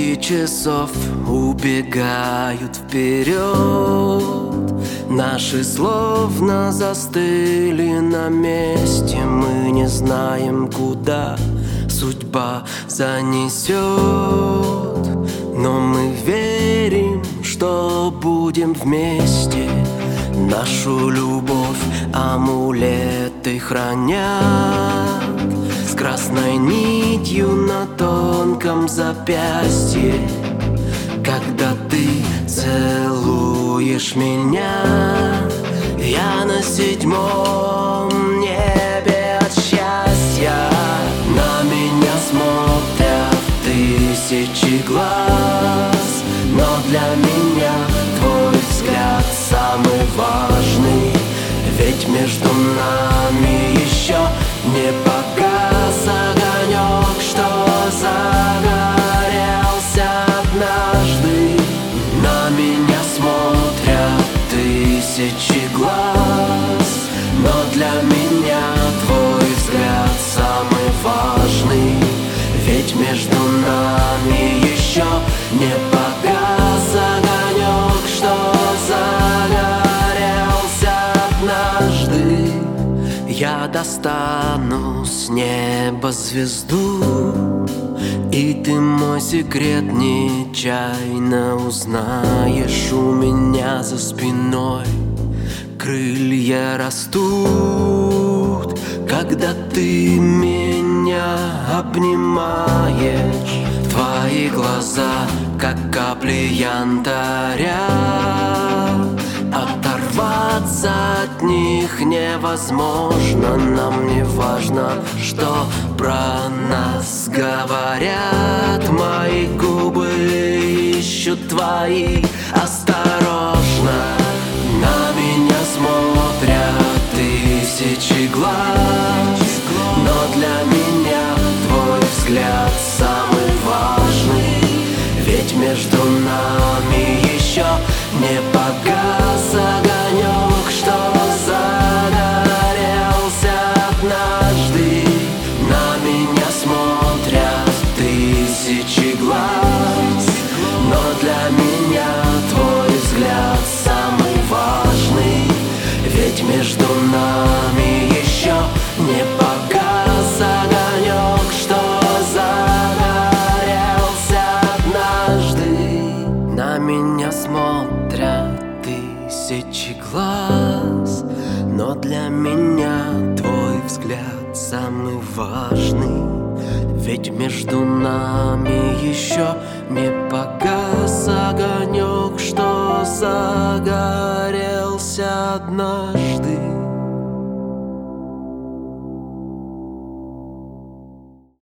Стрелки часов убегают вперед. Наши словно застыли на месте. Мы не знаем, куда судьба занесет, но мы верим, что будем вместе. Нашу любовь амулеты хранят с красной нитью на тонком запястье. Когда ты целуешь меня, я на 7-м небе от счастья. На меня смотрят тысячи глаз, но для меня твой взгляд самый важный. Ведь между нами еще не погас огонек, что загорелся однажды. На меня смотрят тысячи глаз, но для меня твой взгляд самый важный. Ведь между нами еще не погас огонек, что загорелся однажды. Я достану с неба звезду, и ты мой секрет нечаянно узнаешь. У меня за спиной крылья растут, когда ты меня обнимаешь. Твои глаза, как капли янтаря, оторваться от них невозможно. Нам не важно, что про нас говорят. Мои губы ищут твои осторожно. На меня смотрят тысячи глаз, но для меня твой взгляд самый важный. Ведь между нами еще не погас огонек, что загорелся однажды. На меня смотрят тысячи глаз, но для меня твой взгляд самый важный. Ведь между нами еще не погас огонек, что загорелся однажды. На меня смотрят тысячи глаз, но для меня твой взгляд самый важный. Ведь между нами еще не погас огонек, что загорелся однажды.